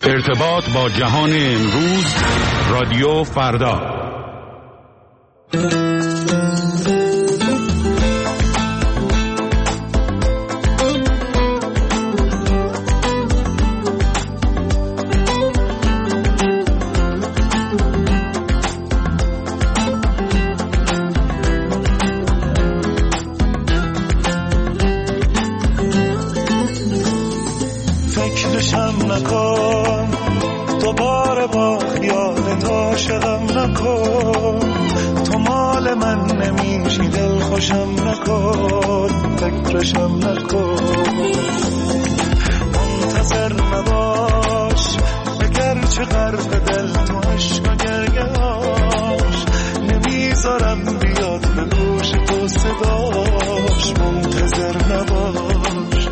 ارتباط با جهان امروز، رادیو فردا. فکرشم نکن دوباره با خیالت عاشقم نکن، تو مال من نمیشی دل خوشم نکن، فکرشم نکن، منتظر نباش اگرچه غرق دل تو عشق و گریه‌اش، نمیذارم بیاد به گوش تو صداش، منتظر نباش.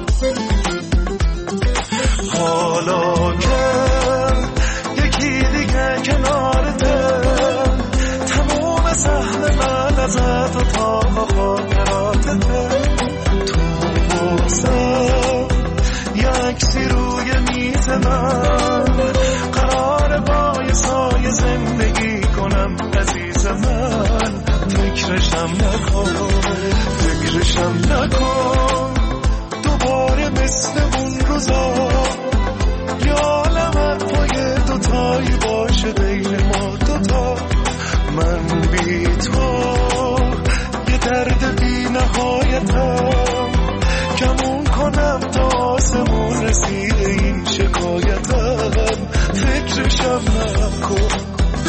حالا که یکی دیگه کنارته، تموم سهم من ازت و تا خاطراتته، تو واسم یکسی روی میز من، قرار با یه سایه زندگی کنم عزیز من، فکرشم نکن دوباره مثل اون روزا، یالمت پای دوتایی باشه بین ما دوتا، من بی تو یه درد بی نهایتم، کمون کنم تا آسمون رسیده این شکایتم، فکرشم نکن.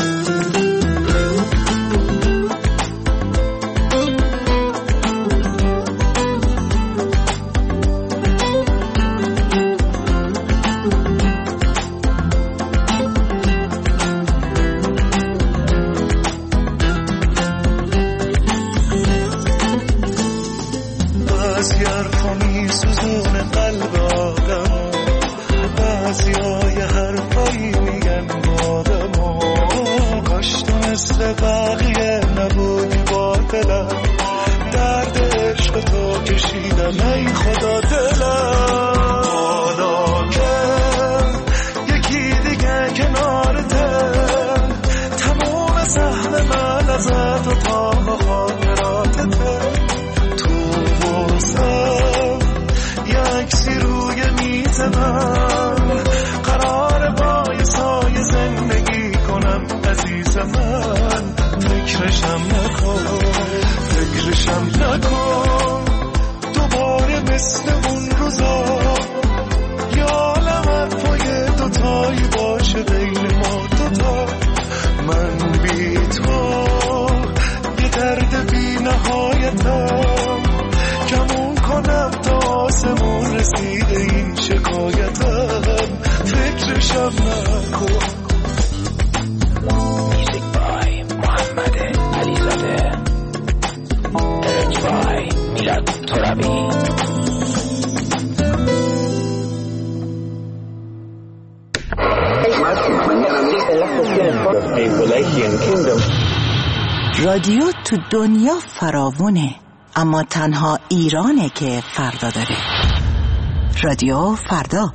رادیو تو دنیا فراوونه، اما تنها ایرانه که فردا داره. رادیو فردا.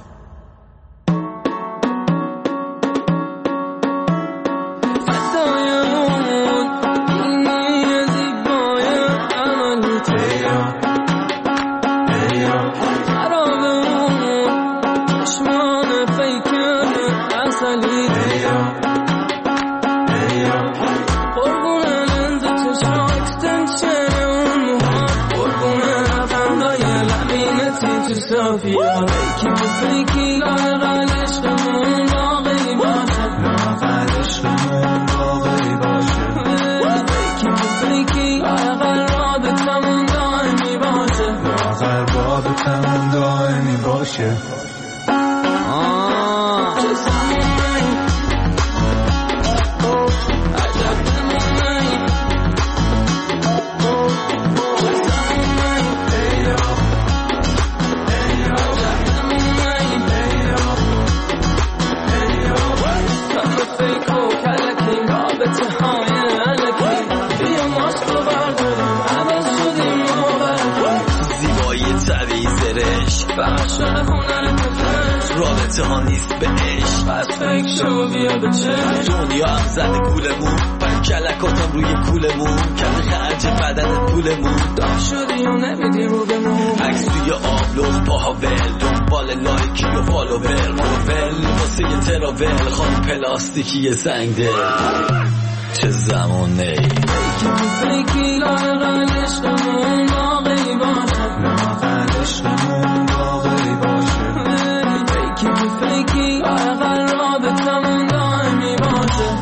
رابطه ها نیست به عشق. پس فکر شو بیا به چشم. دنیا هم زده گولمون برای کلکاتم روی کولمون، کل خرج بدن پولمون. دام شدی و نمیدی رو بمون، عکس توی آبلوز پاها ول، دنبال لایکی و فالوور، مروول واسه یه تراول، خانم پلاستیکی سنگ دل. چه زمانه فیکی لاغل عشقمون باقی باشه، لاغل عشقمون باقی باشه. فیکی لاغل رابطمون دائمی باشه.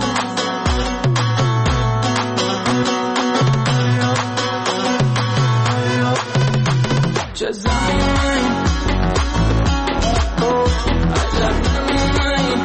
چه زمانی عجب نمونی،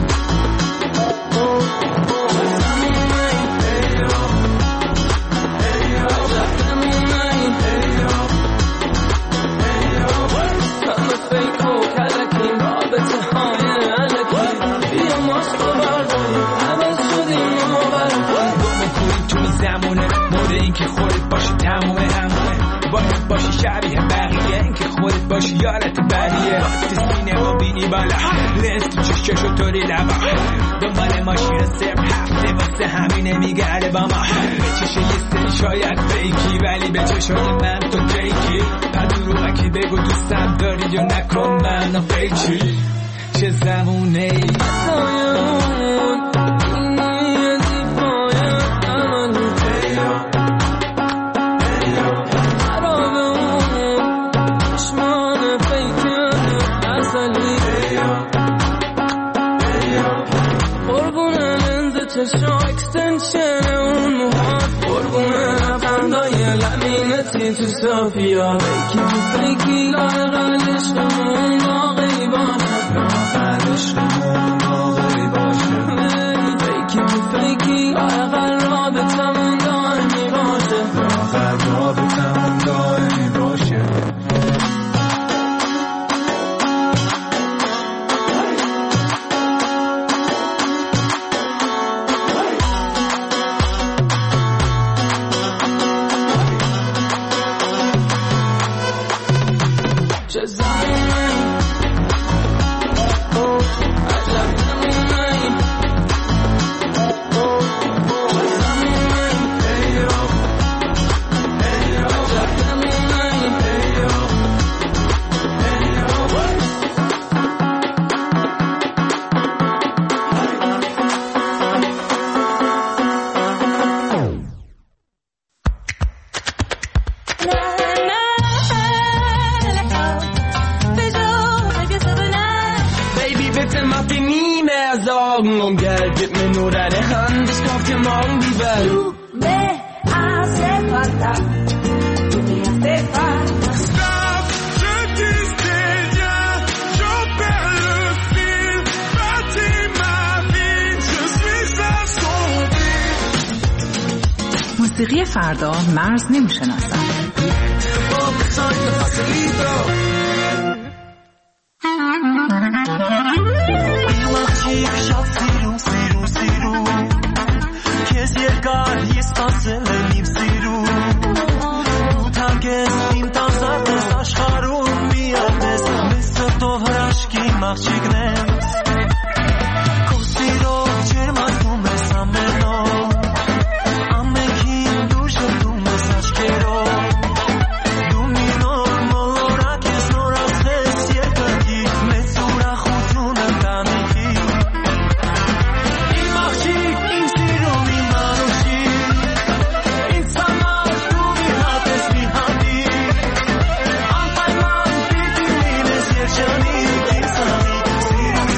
که خودت باشی تموم همونه، باید باشی شبیه بقیه، این که خودت باشی یارت بریه. تو سینه و بینی بالا، لنز تو چششو طوری لبا، دنبال ماشین سرم هفته واسه همینه میگرده با ما. به چشه یه سری شاید فیکی، ولی به چشای من تو کیکی. پدروغکی بگو دوستم داری یا نکن منو فیکی. چه زمونه ای چشم اکستنشن اون موهات، قربونه لبخندای لبینتی تو صافیات. فیکی لاغل عشقمون باقی باشه، لاغل عشقمون باقی باشه. فیکی لاغل رابطمون دائمی باشه، لاغل رابطمون دائمی باشه. Augen Geld, gib mir nur deine Hand, ich kauf dir morgen die Welt. Du me hace falta, tú me hace falta. Stop, je disais rien, j'en perds le fil, bâtis ma vie, je suis assombri. موسیقی فردا مرز نمیشناسد. Քեզ երկար ես սպասել եմ իմ սիրուն, ու թանկ ես իմ տանձարպես աշխարհում միակ ես, մեզ սրտով հրաշքի աղջիկն ես, քո սիրով ջերմացնում ես ամեն օր, ամենքին դու շրջում ես աչքերով, դու մի նոր մոլորակ ես նորացրես երկնքի, մեծ ուրախություն ընտանիքի. Johnny,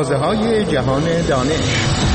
مغازه‌های جهان دانش.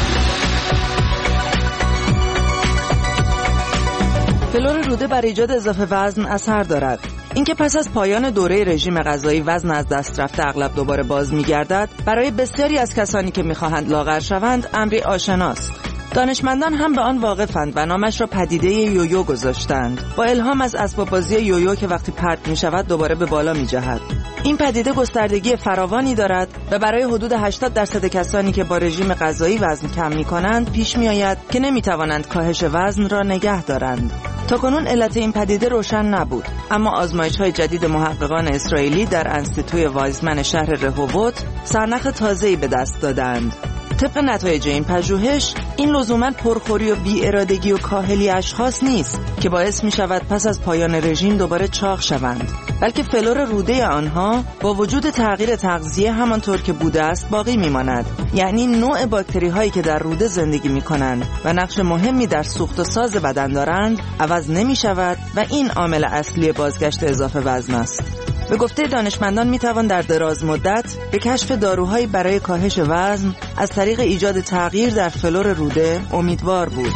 فلور روده بر ایجاد اضافه وزن اثر دارد. اینکه پس از پایان دوره رژیم غذایی وزن از دست رفته اغلب دوباره باز می‌گردد، برای بسیاری از کسانی که می‌خواهند لاغر شوند امری آشناست. دانشمندان هم به آن واقفند و نامش را پدیده یویو گذاشتند، با الهام از اسباب بازی یویو که وقتی پرت می‌شود دوباره به بالا می‌جهد. این پدیده گستردگی فراوانی دارد و برای حدود 80% کسانی که با رژیم غذایی وزن کم می‌کنند پیش می‌آید که نمی‌توانند کاهش وزن را نگه دارند. تاکنون علت این پدیده روشن نبود، اما آزمایش‌های جدید محققان اسرائیلی در انستیتوی وایزمن شهر رهووت سرنخ تازه‌ای به دست دادند. طبق نتایج این پژوهش، این لزوماً پرخوری و بی‌ارادگی و کاهلی اشخاص نیست که باعث می‌شود پس از پایان رژیم دوباره چاق شوند، بلکه فلور روده آنها با وجود تغییر تغذیه همانطور که بوده است باقی می‌ماند. یعنی نوع باکتری‌هایی که در روده زندگی می‌کنند و نقش مهمی در سوخت و ساز بدن دارند عوض نمی‌شود و این عامل اصلی بازگشت اضافه وزن است. به گفته دانشمندان میتوان در دراز مدت به کشف داروهایی برای کاهش وزن از طریق ایجاد تغییر در فلور روده امیدوار بود.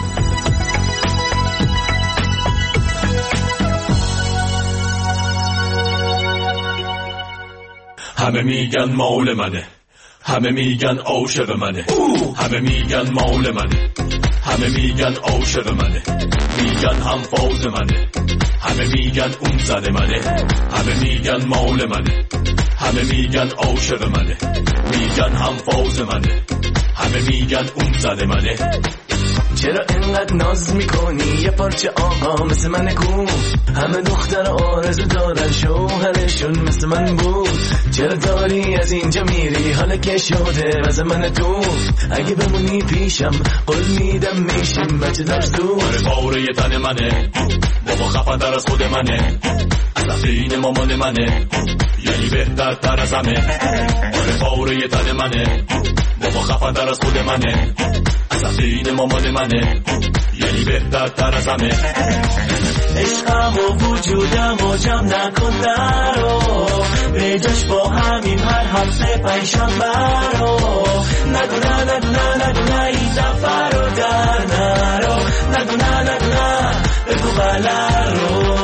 همه میگن مال منه، همه میگن عاشق منه، همه میگن مال منه، همه میگن عاشق منه، میگن هم فاز منه، همه میگن اون زن منه، همه میگن مال منه، همه میگن عاشق منه، میگن هم فاز منه، همه میگن اون زن منه. چرا انقدر ناز میکنی یه پارچه آقا مثل من کو؟ همه دختر آرزو دارن شوهرشون مثل من بود. چرا داری از اینجا میری حالا که شده واسه من تو؟ اگه بمونی پیشم قول میدم میشیم بچه در زود. آره باره یه تن منه، بابا خفن‌تر از خود منه، اصلا مامان منه، یعنی بهتر تر از همه. آره باره یه تن منه، بابا خفن‌تر از خود منه، اصلا مامان منه، یعنی بهتر تر از همه. عشقم و وجودم و جمع نکن درو، به جاش با همین هر هفته پنجشنبه رو. نگو نه نگو نه نگو نه این دفعه رو در نرو، نگو نه نگو نه بگو بله رو.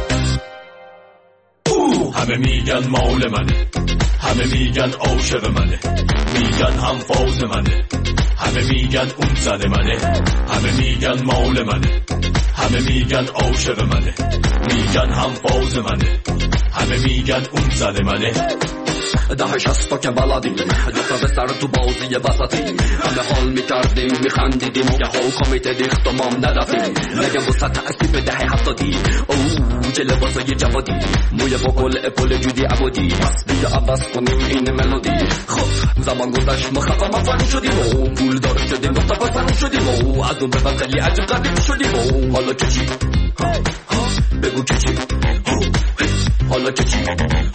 همه میگن مال منه، همه میگن عاشق منه، میگن هم فاز منه، همه میگن اون زن منه، همه میگن مال منه، همه میگن عاشق منه، میگن هم فاز منه، همه میگن اون زن منه. ده 60 که بلدیم دوتا به سر تو بازی وسطیم، همه حال میکردیم میخندیدیم یه ها کمیته ریخت و مام ندفتیم. نگم بسا تأثیب ده 70 اوه چه لباسای جوادی، موی با گل اپل جودی عبادی، پس بیا عوض کنیم این ملودی. خب زمان گذشت ما خفا مفن شدیم و پول دار شدیم و تپسن شدیم و از اون به بعد خیلی عجب قدیم شدیم و حالا که چی؟ بگو که چی؟ حالا که چی؟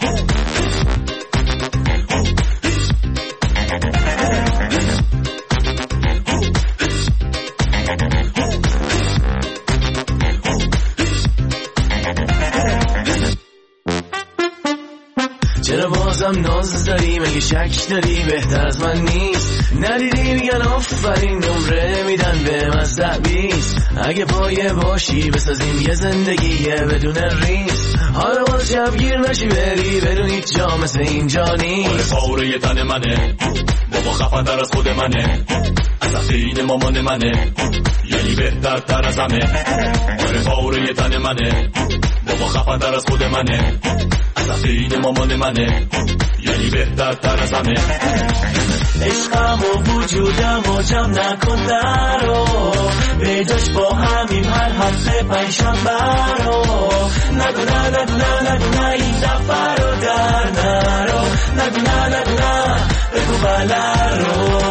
چرا بازم ناز داری؟ مگه شک داری بهتر از من نیست؟ ندیدی میگن آفرین نمره میدن به از 10-20. اگه پایه باشی بسازیم یه زندگی بدون ریس. حالا باز شبگیر نشی بری بدون هیچ جا مثل اینجا نیست. آره پاره یه تن منه، بابا خفن‌تر از خود منه، اصلا مامان منه، یعنی بهتر تر از همه. آره پاره یه تن منه، بابا خفن‌تر از خود منه، اصلا مامان منه، یعنی بهتر تر از همه. عشقم و وجودم و جمع نکن درو، به جاش با همین هر هفته پنجشنبه رو. نگو نه نگو نه نگو نه این دفعه رو در نرو، نگو نه نگو نه بگو بله رو.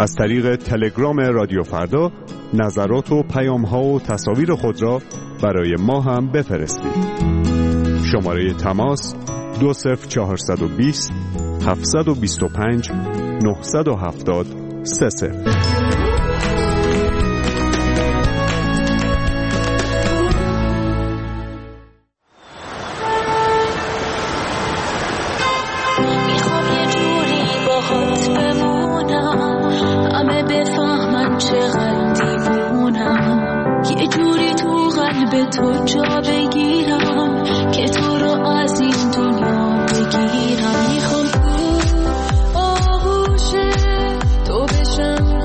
از طریق تلگرام رادیو فردا نظرات و پیام‌ها و تصاویر خود را برای ما هم بفرستید. شماره تماس 20420 725 970 30. تو جا بگیرم که تو رو از این دنیا بگیرم. میخوام آغوش تو بشم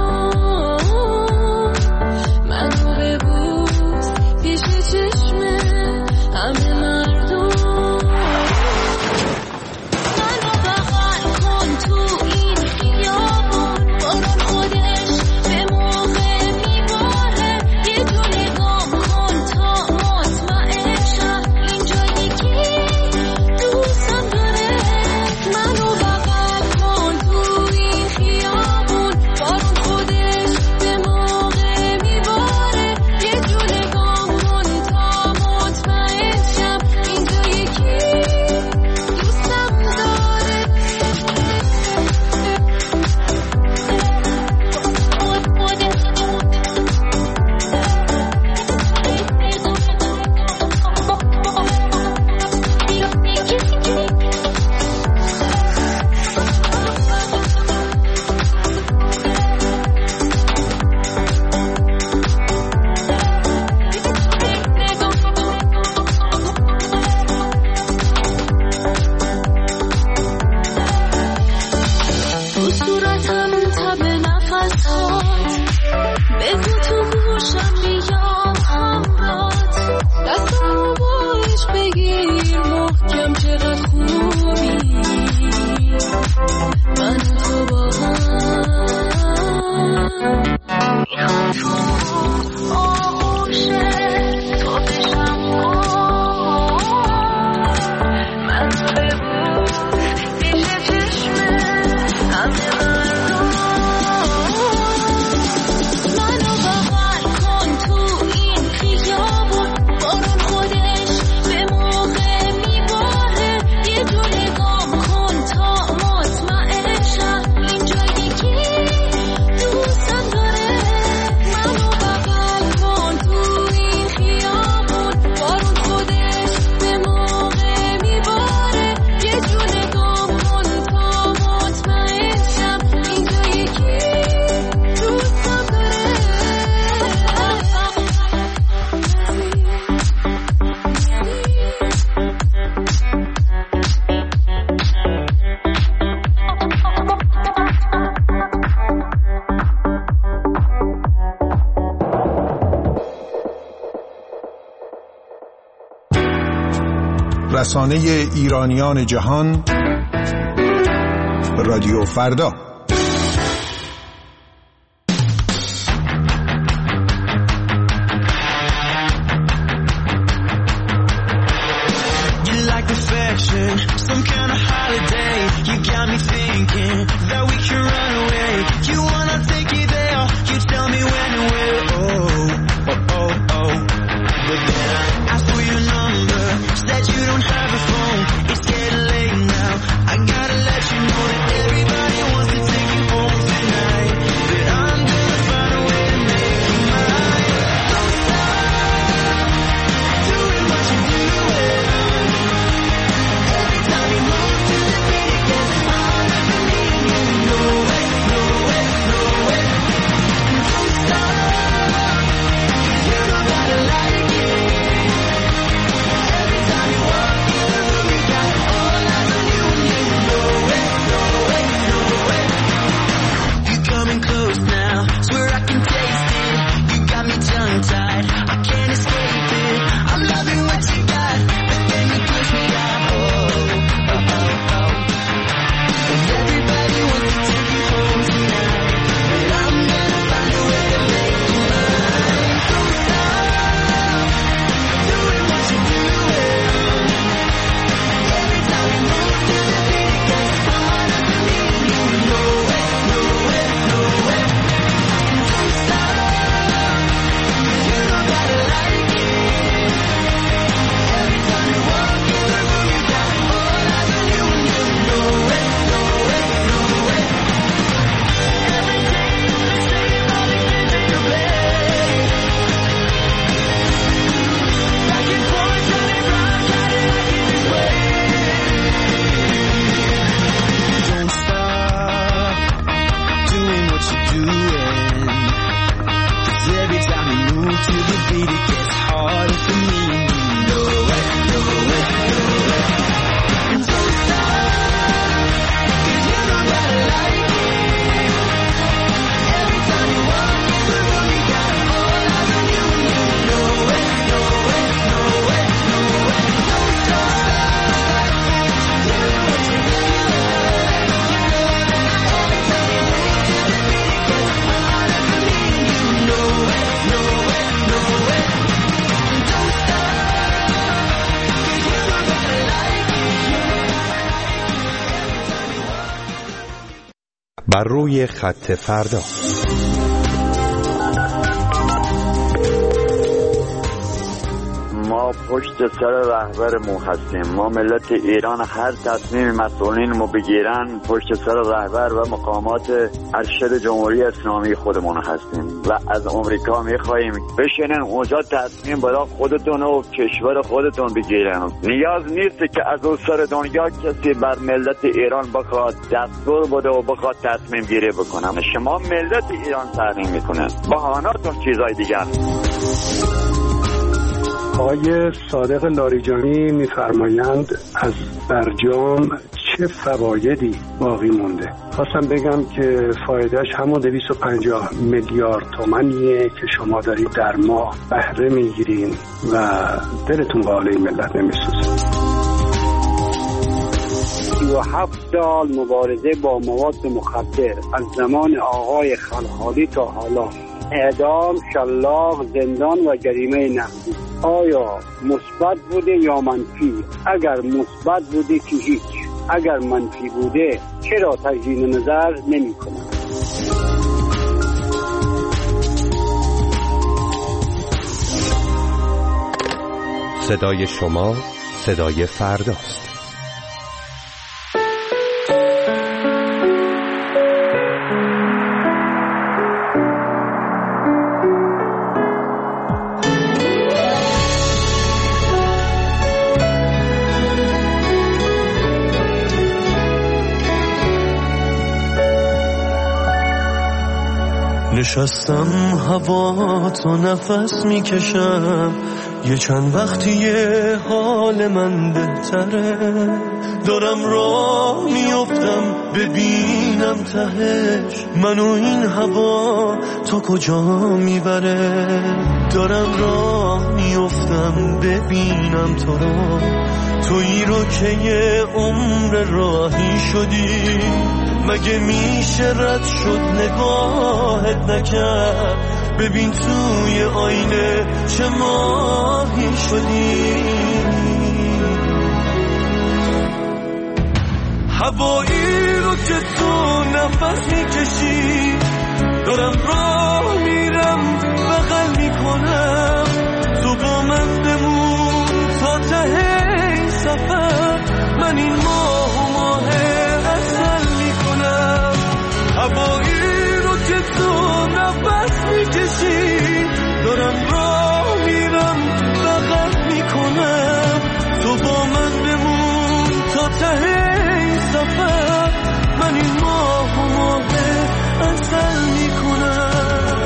منو ببوس پیش چشم همه مردم. منو بغل کن تو این خیابون بارون خودش به موقع میباره. یه دونه رسانه ایرانیان جهان رادیو فردا. Everybody wants to بر روی خط فردا. ما پشت سر رهبرمون هستیم. ما ملت ایران هر تصمیم مسئولینمو بگیرن پشت سر رهبر و مقامات ارشد جمهوری اسلامی خودمون هستیم و از آمریکا میخواییم بشینن اونجا تصمیم برای خودتون و کشور خودتون بگیرن. نیاز نیست که از اون سر دنیا کسی بر ملت ایران بخواد دستور بده و بخواد تصمیم گیری بکنه. شما ملت ایران تعیین میکنن، بهانه‌تون چیزای دیگه. آقای صادق لاریجانی میفرمایند از برجام چه فوایدی باقی مونده. خواستم بگم که فایدهش همون 250 میلیارد تومانیه که شما دارید در ماه بهره میگیرین و دلتون به حال این ملت نمیسوزه. 37 سال مبارزه با مواد مخدر از زمان آقای خلخالی تا حالا، اعدام، شلاق، زندان و جریمه نقدی. آیا مثبت بوده یا منفی؟ اگر مثبت بوده که هیچ، اگر منفی بوده چرا تجدید نظر نمی کنند؟ صدای شما صدای فرداست. نشستم هوا تو نفس میکشم، یه چند وقتیه حال من بهتره، دارم راه میافتم ببینم تهش منو این هوا تا کجا میبره. دارم راه میافتم ببینم تو رو، تویی رو که یه عمر راهی شدی، مگه میشه رد شد نگاهت نکرد؟ ببین توی آینه چه ماهی شدی. هوایی رو که تو نفس میکشی، دارم راه میرم بغل میکنم، تو با من بمون تا ته این سفر، من این ماه اصل میکنم. هوایی رو که تو نفس میکشی، دارم راه میرم بغل میکنم، تو با من بمون تا ته این سفر، من این ماه اصل میکنم.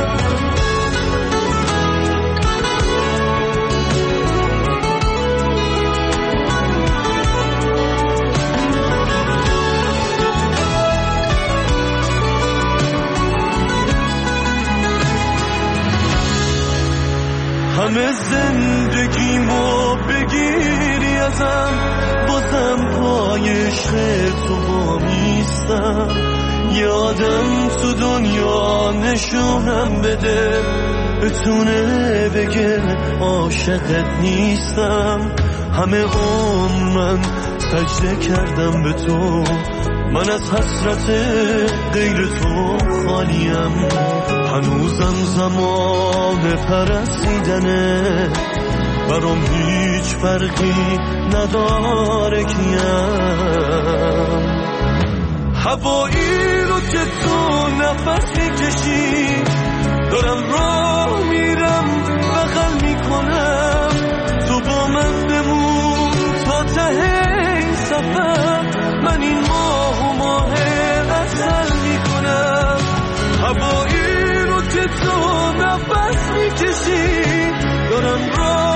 همه زندگیمو بگیری ازم، بازم پای عشق تو وامیستم. یه آدم تو دنیا نشونم بده، بتونه بگه عاشقت نیستم. همه عمر من سجده کردم به تو، من از حسرت غیر تو خالیم. هنوزم زمان پرستیدنه، برام هیچ فرقی نداره کیم. هوایی رو که تو نفس میکشی، دارم راه میرم بغل میکنم، تو با من بمون تا ته این سفر، من این ماه اصل میکنم. هوایی رو که تو نفس میکشی، دارم راه